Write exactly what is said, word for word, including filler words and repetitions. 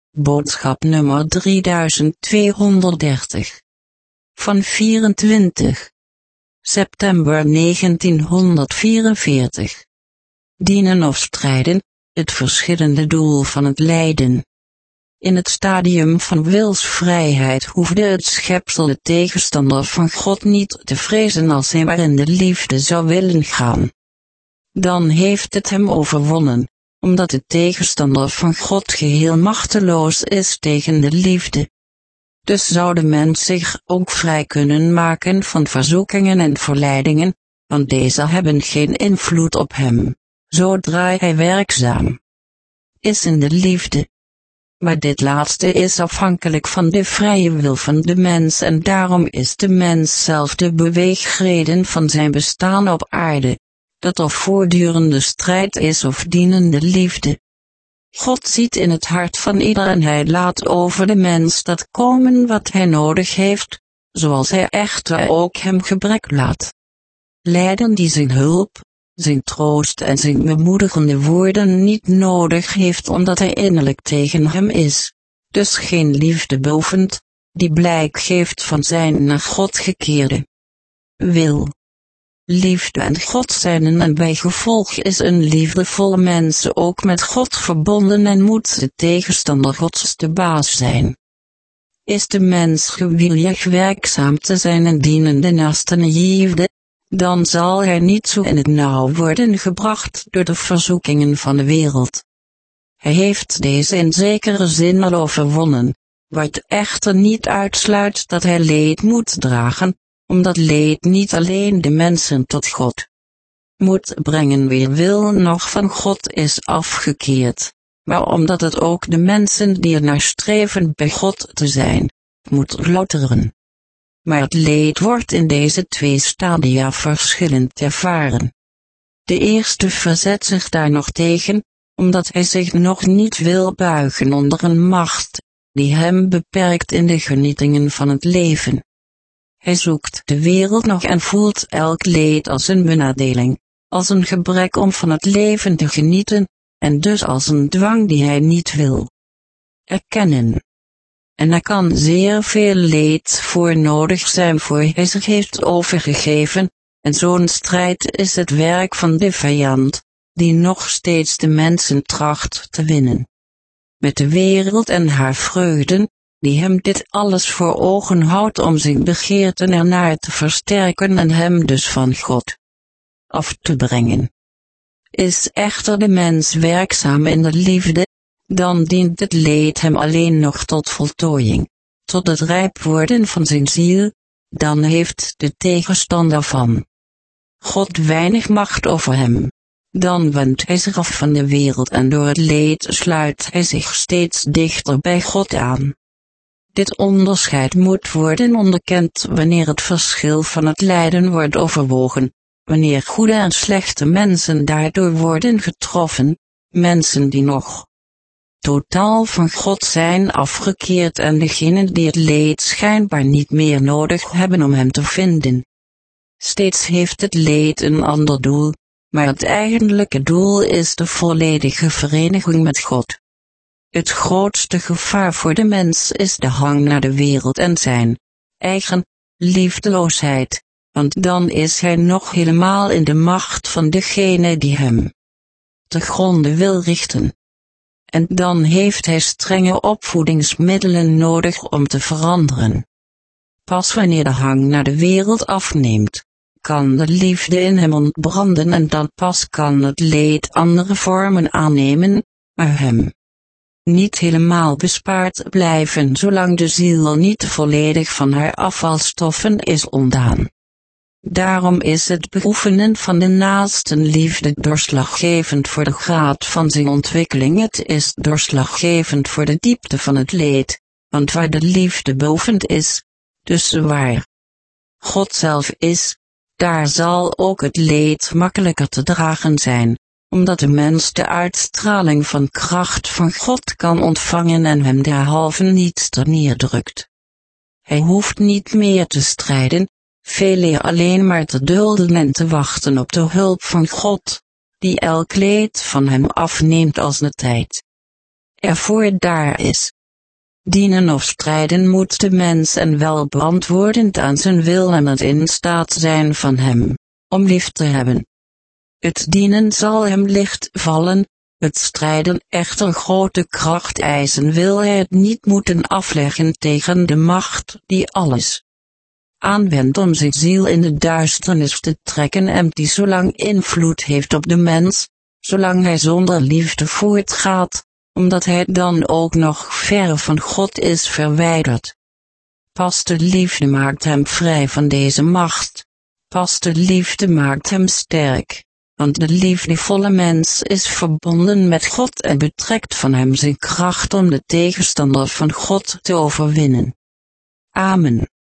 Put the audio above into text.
Boodschap nummer drieduizend tweehonderddertig. Van vierentwintig september negentienhonderdvierenveertig. Dienen of strijden, het verschillende doel van het lijden. In het stadium van wilsvrijheid hoefde het schepsel de tegenstander van God niet te vrezen als hij maar in de liefde zou willen gaan. Dan heeft het hem overwonnen, omdat de tegenstander van God geheel machteloos is tegen de liefde. Dus zou de mens zich ook vrij kunnen maken van verzoekingen en verleidingen, want deze hebben geen invloed op hem, zodra hij werkzaam is in de liefde. Maar dit laatste is afhankelijk van de vrije wil van de mens en daarom is de mens zelf de beweegreden van zijn bestaan op aarde, dat of voortdurende strijd is of dienende liefde. God ziet in het hart van ieder en hij laat over de mens dat komen wat hij nodig heeft, zoals hij echter ook hem gebrek laat. Lijden die zijn hulp, zijn troost en zijn bemoedigende woorden niet nodig heeft omdat hij innerlijk tegen hem is, dus geen liefde beoefent, die blijk geeft van zijn naar God gekeerde wil. Liefde en God zijn en bij gevolg is een liefdevolle mens ook met God verbonden en moet de tegenstander Gods de baas zijn. Is de mens gewillig werkzaam te zijn en dienende naasten liefde, dan zal hij niet zo in het nauw worden gebracht door de verzoekingen van de wereld. Hij heeft deze in zekere zin al overwonnen, wat echter niet uitsluit dat hij leed moet dragen, omdat leed niet alleen de mensen tot God moet brengen wie wil nog van God is afgekeerd, maar omdat het ook de mensen die er naar streven bij God te zijn, moet louteren. Maar het leed wordt in deze twee stadia verschillend ervaren. De eerste verzet zich daar nog tegen, omdat hij zich nog niet wil buigen onder een macht, die hem beperkt in de genietingen van het leven. Hij zoekt de wereld nog en voelt elk leed als een benadeling, als een gebrek om van het leven te genieten, en dus als een dwang die hij niet wil erkennen. En er kan zeer veel leed voor nodig zijn voor hij zich heeft overgegeven, en zo'n strijd is het werk van de vijand, die nog steeds de mensen tracht te winnen. Met de wereld en haar vreugden, die hem dit alles voor ogen houdt om zijn begeerten ernaar te versterken en hem dus van God af te brengen. Is echter de mens werkzaam in de liefde, dan dient het leed hem alleen nog tot voltooiing, tot het rijp worden van zijn ziel, dan heeft de tegenstander van God weinig macht over hem. Dan wendt hij zich af van de wereld en door het leed sluit hij zich steeds dichter bij God aan. Dit onderscheid moet worden onderkend wanneer het verschil van het lijden wordt overwogen, wanneer goede en slechte mensen daardoor worden getroffen, mensen die nog totaal van God zijn afgekeerd en degenen die het leed schijnbaar niet meer nodig hebben om hem te vinden. Steeds heeft het leed een ander doel, maar het eigenlijke doel is de volledige vereniging met God. Het grootste gevaar voor de mens is de hang naar de wereld en zijn eigen liefdeloosheid, want dan is hij nog helemaal in de macht van degene die hem te gronde wil richten. En dan heeft hij strenge opvoedingsmiddelen nodig om te veranderen. Pas wanneer de hang naar de wereld afneemt, kan de liefde in hem ontbranden en dan pas kan het leed andere vormen aannemen, maar hem niet helemaal bespaard blijven zolang de ziel niet volledig van haar afvalstoffen is ontdaan. Daarom is het beoefenen van de naastenliefde doorslaggevend voor de graad van zijn ontwikkeling. Het is doorslaggevend voor de diepte van het leed, want waar de liefde beoefend is, dus waar God zelf is, daar zal ook het leed makkelijker te dragen zijn, omdat de mens de uitstraling van kracht van God kan ontvangen en hem derhalve niets terneerdrukt. Hij hoeft niet meer te strijden, veeleer alleen maar te dulden en te wachten op de hulp van God, die elk leed van hem afneemt als de tijd ervoor daar is. Dienen of strijden moet de mens en wel beantwoordend aan zijn wil en het in staat zijn van hem, om lief te hebben. Het dienen zal hem licht vallen, het strijden echter grote kracht eisen, wil hij het niet moeten afleggen tegen de macht die alles aanwendt om zijn ziel in de duisternis te trekken en die zolang invloed heeft op de mens, zolang hij zonder liefde voortgaat, omdat hij dan ook nog ver van God is verwijderd. Pas de liefde maakt hem vrij van deze macht, pas de liefde maakt hem sterk, want de liefdevolle mens is verbonden met God en betrekt van hem zijn kracht om de tegenstander van God te overwinnen. Amen.